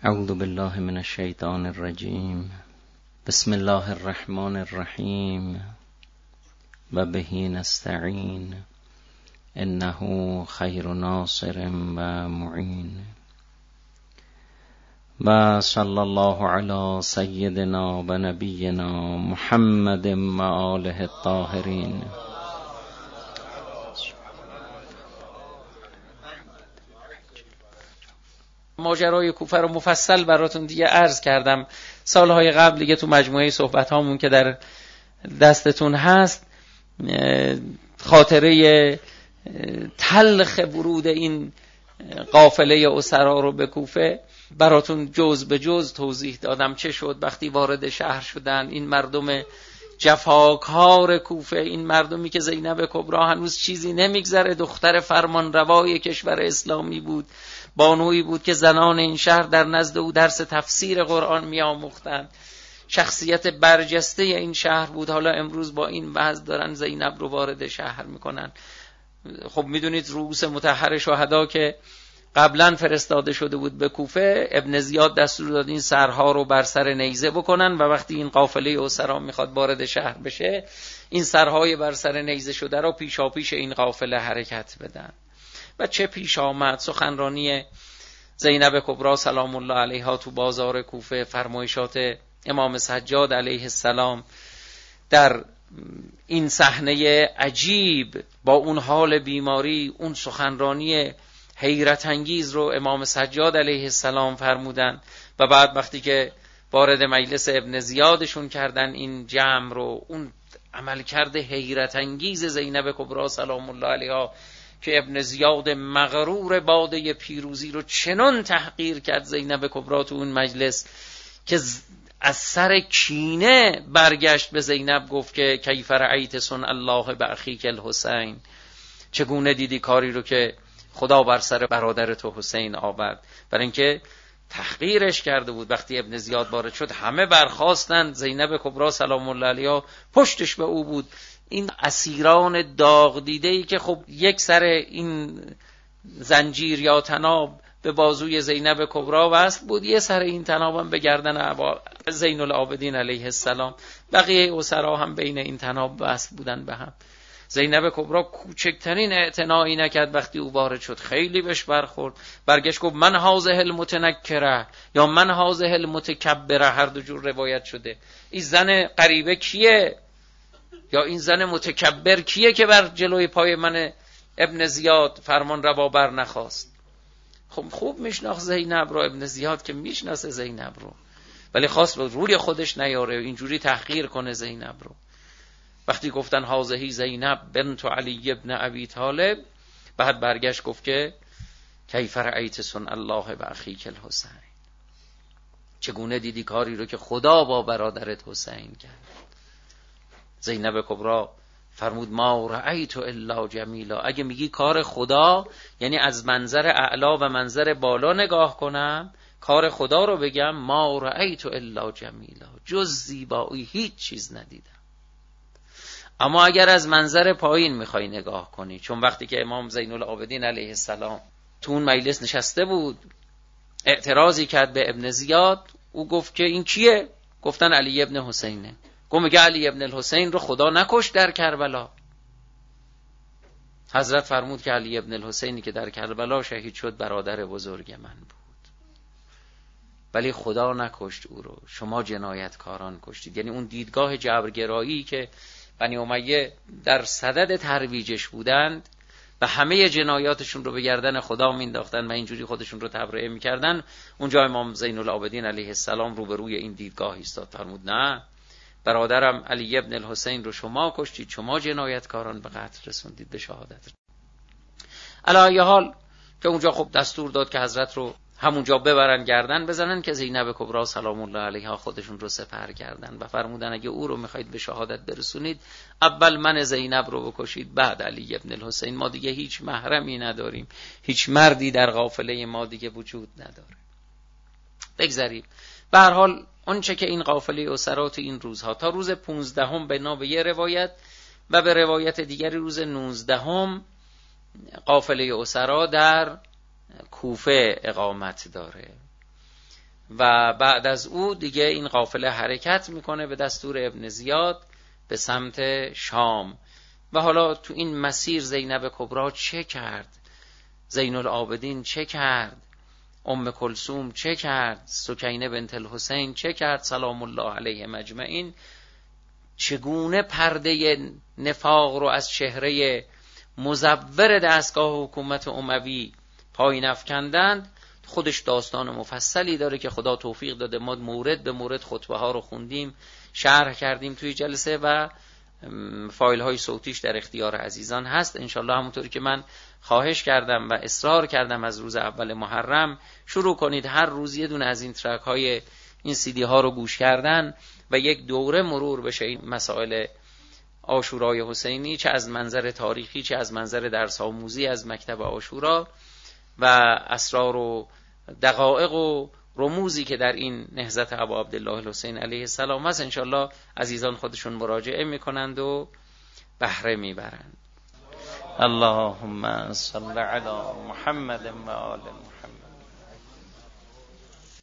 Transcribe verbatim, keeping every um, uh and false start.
اعوذ بالله من الشیطان الرجیم. بسم الله الرحمن الرحیم و به نستعین انه خیر ناصر و معین. و صلی الله علی سیدنا و نبینا محمد و آله الطاهرین. ماجرای کوفه رو مفصل براتون دیگه عرض کردم سالهای قبل دیگه تو مجموعه صحبت هامون که در دستتون هست. خاطره تلخ ورود این قافله اسرا رو به کوفه براتون جز به جز توضیح دادم. چه شد وقتی وارد شهر شدن این مردم جفاکار کوفه، این مردمی که زینب کبری هنوز چیزی نمیگذره، دختر فرمانروای کشور اسلامی بود، بانویی بود که زنان این شهر در نزد او درس تفسیر قرآن می‌آموختند، شخصیت برجسته این شهر بود. حالا امروز با این وضع دارن زینب رو وارد شهر میکنن. خب میدونید رؤوس مطهر شهدا که قبلا فرستاده شده بود به کوفه، ابن زیاد دستور داد این سرها رو بر سر نیزه بکنن و وقتی این قافله اسرا میخواد وارد شهر بشه این سرهای بر سر نیزه شده رو پیشا پیش این قافله حرکت بدن. و چه پیش آمد؟ سخنرانی زینب کبری سلام الله علیها تو بازار کوفه، فرمایشات امام سجاد علیه السلام در این صحنه عجیب با اون حال بیماری، اون سخنرانی حیرت انگیز رو امام سجاد علیه السلام فرمودن. و بعد وقتی که وارد مجلس ابن زیادشون کردن این جمع رو، اون عملکرد حیرت انگیز زینب کبری سلام الله علیها که ابن زیاد مغرور باده پیروزی رو چنان تحقیر کرد زینب کبری تو اون مجلس که از سر کینه برگشت به زینب گفت که کیف رأیت صنع الله باخیک الحسین، چگونه دیدی کاری رو که خدا بر سر برادر تو حسین آورد. برای اینکه تحقیرش کرده بود. وقتی ابن زیاد وارد شد همه برخاستند، زینب کبری سلام الله علیها پشتش به او بود. این اسیران داغ دیده‌ای که خب یک سر این زنجیر یا تناب به بازوی زینب کبری وصل بود، یه سر این تناب هم به گردن زین العابدین علیه السلام، بقیه اسرا هم بین این تناب وصل بودن به هم. زینب کبری کوچکترین اعتنایی نکرد وقتی او وارد شد، خیلی بهش برخورد، برگشت گفت من هازه المتنکره یا من هازه المتکبره، هر دو جور روایت شده. این زن غریبه کیه یا این زن متکبر کیه که بر جلوی پای من ابن زیاد فرمان روا بر نخواست؟ خب خوب میشناخت زینب رو ابن زیاد، که میشناسه زینب رو، ولی خواست روی خودش نیاره و اینجوری تحقیر کنه زینب رو. وقتی گفتن هازهی زینب بنت علی ابن ابی طالب، بعد برگشت گفت که کیف رأیت صنع الله باخیک الحسین، چگونه دیدی کاری رو که خدا با برادرت حسین کرد. زینب کبری فرمود ما رأیت الا جمیلا، اگه میگی کار خدا یعنی از منظر اعلا و منظر بالا نگاه کنم، کار خدا رو بگم، ما رأیت الا جمیلا، جز زیبایی هیچ چیز ندیدم. اما اگر از منظر پایین میخوای نگاه کنی، چون وقتی که امام زین العابدین علیه السلام تو اون مجلس نشسته بود اعتراضی کرد به ابن زیاد، او گفت که این کیه؟ گفتن علی ابن حسینه. گفت میگه علی ابن الحسین رو خدا نکش در کربلا. حضرت فرمود که علی ابن الحسینی که در کربلا شهید شد برادر بزرگ من بود، ولی خدا نکشت او رو، شما جنایتکاران کشتید. یعنی اون دیدگاه جبرگرایی که بنی امیه در صدد ترویجش بودند و همه جنایاتشون رو به گردن خدا مینداختن و اینجوری خودشون رو تبرئه میکردن، اونجا امام زین العابدین علیه السلام رو به روی این دیدگاه ایستاد، فرمود نه، برادرم علی ابن الحسین رو شما کشتید، شما جنایتکاران به قتل رسوندید، به شهادت. علی ای حال که اونجا خب دستور داد که حضرت رو همونجا ببرن گردن بزنن، که زینب کبری سلام الله علیها خودشون رو سپر کردن و فرمودن اگه او رو میخواید به شهادت برسونید اول من زینب رو بکشید بعد علی ابن الحسین، ما دیگه هیچ محرمی نداریم، هیچ مردی در قافله ما دیگه وجود نداره. بگذاریم. به هر حال آنچه که این قافله اسرا تو این روزها تا روز پونزدهم بنا به یه روایت و به روایت دیگری روز نوزدهم قافله اسرا در کوفه اقامت داره و بعد از او دیگه این قافله حرکت میکنه به دستور ابن زیاد به سمت شام. و حالا تو این مسیر زینب کبرا چه کرد، زین العابدین چه کرد، ام کلثوم چه کرد، سکینه بنت الحسین چه کرد سلام الله علیهم اجمعین، چگونه پرده نفاق رو از چهره مزور دستگاه حکومت اموی پایین افکندند، خودش داستان مفصلی داره که خدا توفیق داده ما مورد به مورد خطبه ها رو خوندیم، شرح کردیم توی جلسه و فایل های صوتیش در اختیار عزیزان هست. انشالله همونطوری که من خواهش کردم و اصرار کردم از روز اول محرم شروع کنید هر روز یه دونه از این ترک های این سیدی ها رو گوش کردن و یک دوره مرور بشه این مسائل عاشورای حسینی، چه از منظر تاریخی چه از منظر درس آموزی از مکتب عاشورا و اسرار و دقایق و رموزی که در این نهضت ابا عبدالله الحسین علیه السلام هست. انشالله عزیزان خودشون مراجعه میکنند و بهره میبرند. اللهم صل علی محمد و آل محمد.